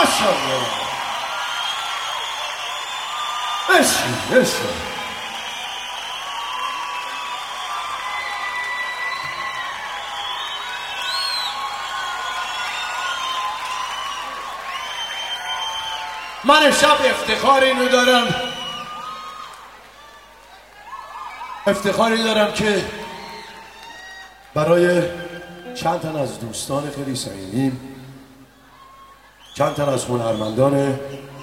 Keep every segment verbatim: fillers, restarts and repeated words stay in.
ماشاءالله. مرسی مرسی. من امشب افتخار اینو دارم افتخاری دارم که برای چند تن از دوستان خیلی صمیمیم، چند تن از هنرمندان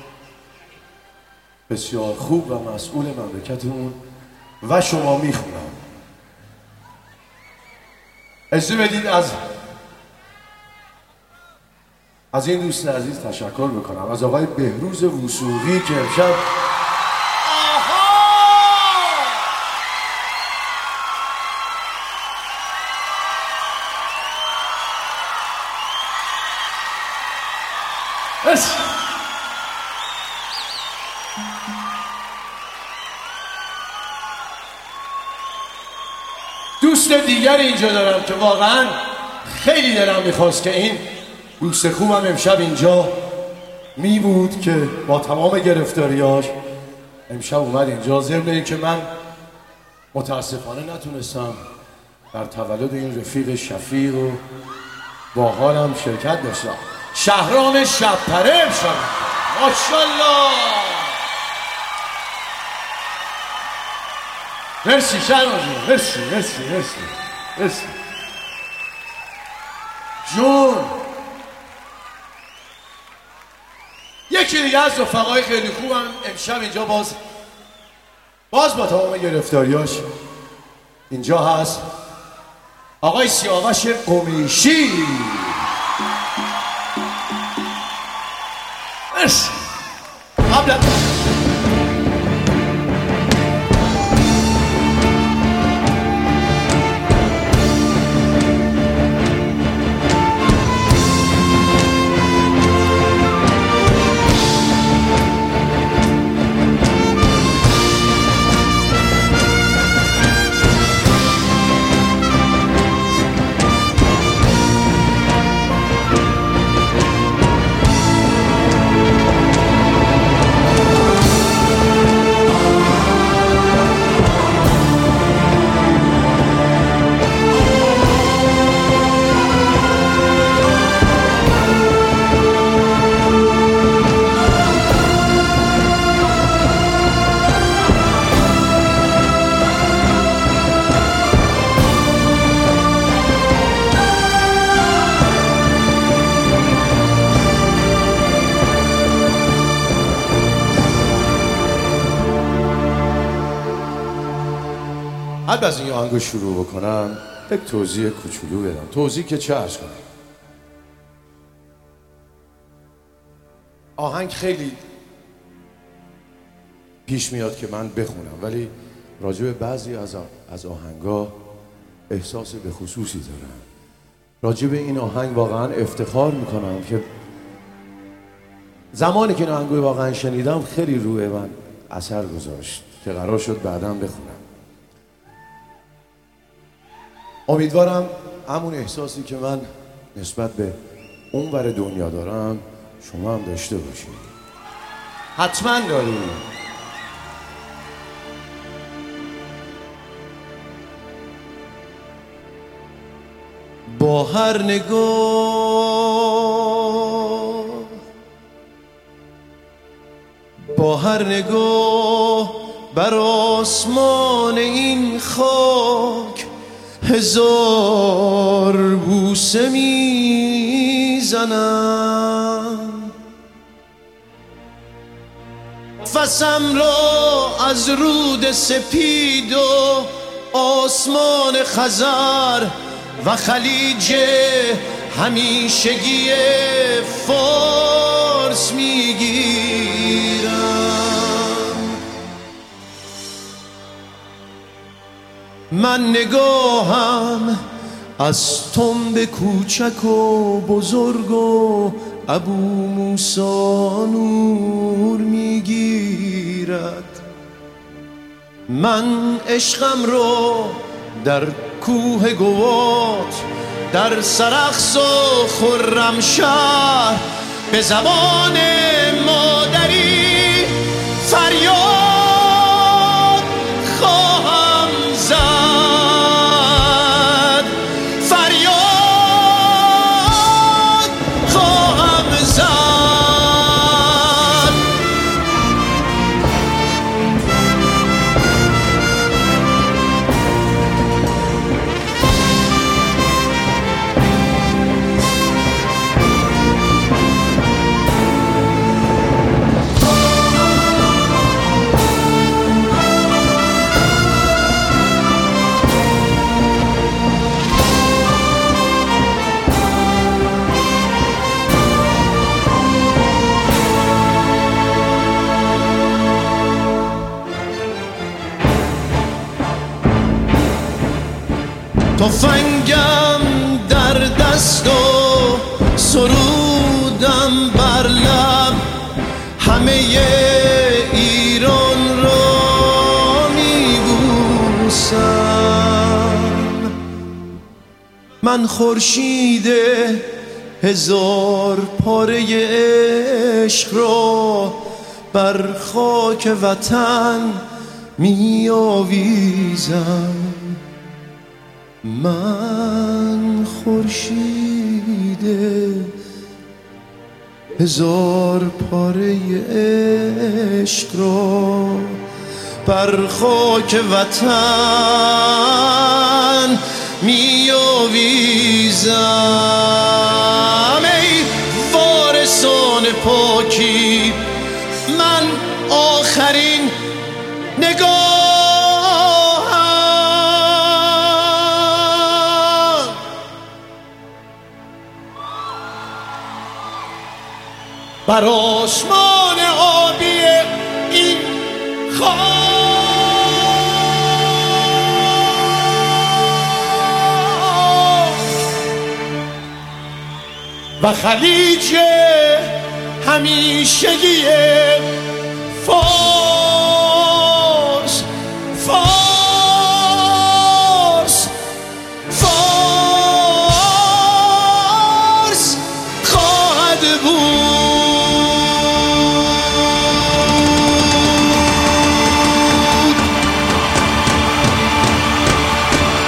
بسیار خوب و مسئول مملکتمون و شما میخونم. اجازه بدید از از این دوست عزیز تشکر بکنم، از آقای بهروز وثوقی که امشب دوست دیگر اینجا دارم که واقعا خیلی دلم میخواست که این دوست خوبم امشب اینجا می بود که با تمام گرفتاریاش امشب اومد اینجا، ضمن این که من متاسفانه نتونستم در تولد این رفیق شفیق و با حالم شرکت داشتم. شهرام شب‌پره امشب. ماشاءالله. مرسی شهرام جون. مرسی مرسی مرسی مرسی جون. یکی دیگه از رفقای خیلی خوبم امشب اینجا باز باز با تمام گرفتاریاش اینجا هست، آقای سیاوش قمیشی. مرسی. قبل قبل از این آهنگو شروع بکنم یک توضیح کوچولو بدم. توضیح که چه عرض کنم، آهنگ خیلی پیش میاد که من بخونم، ولی راجع به بعضی از از آهنگا احساس به خصوصی دارم. راجع به این آهنگ واقعا افتخار میکنم که زمانی که این آهنگو واقعا شنیدم خیلی روی من اثر گذاشت که قرار شد بعداً بخونم. امیدوارم همون احساسی که من نسبت به اون ور دنیا دارم شما هم داشته باشید. حتما داریم. با هر نگاه با هر نگاه بر آسمان این خاک هزار بوسه میزنم، نفسم را از رود سپید و آسمان خزر و خلیج همیشگی فارس میگیرم. من نگاهم از تنب کوچک و بزرگ و ابو موسی نور میگیرد. من عشقم رو در کوه گوات، در سرخس و خرمشهر به زبان مادری فریاد خواهم زد، فریاد خواهم زد. تفنگم در دست و سرودم بر لب، همه ایران را میبوسم. من خورشید هزار پاره عشق را بر خاک وطن میآویزم. من خورشید هزار پاره عشق را بر خاک وطن می آویزم. ای وارثان پاکی، من آخرین نگاه بر آسمان آبی این خاک و خلیج همیشگی فارس، فارس، فارس خواهد بود.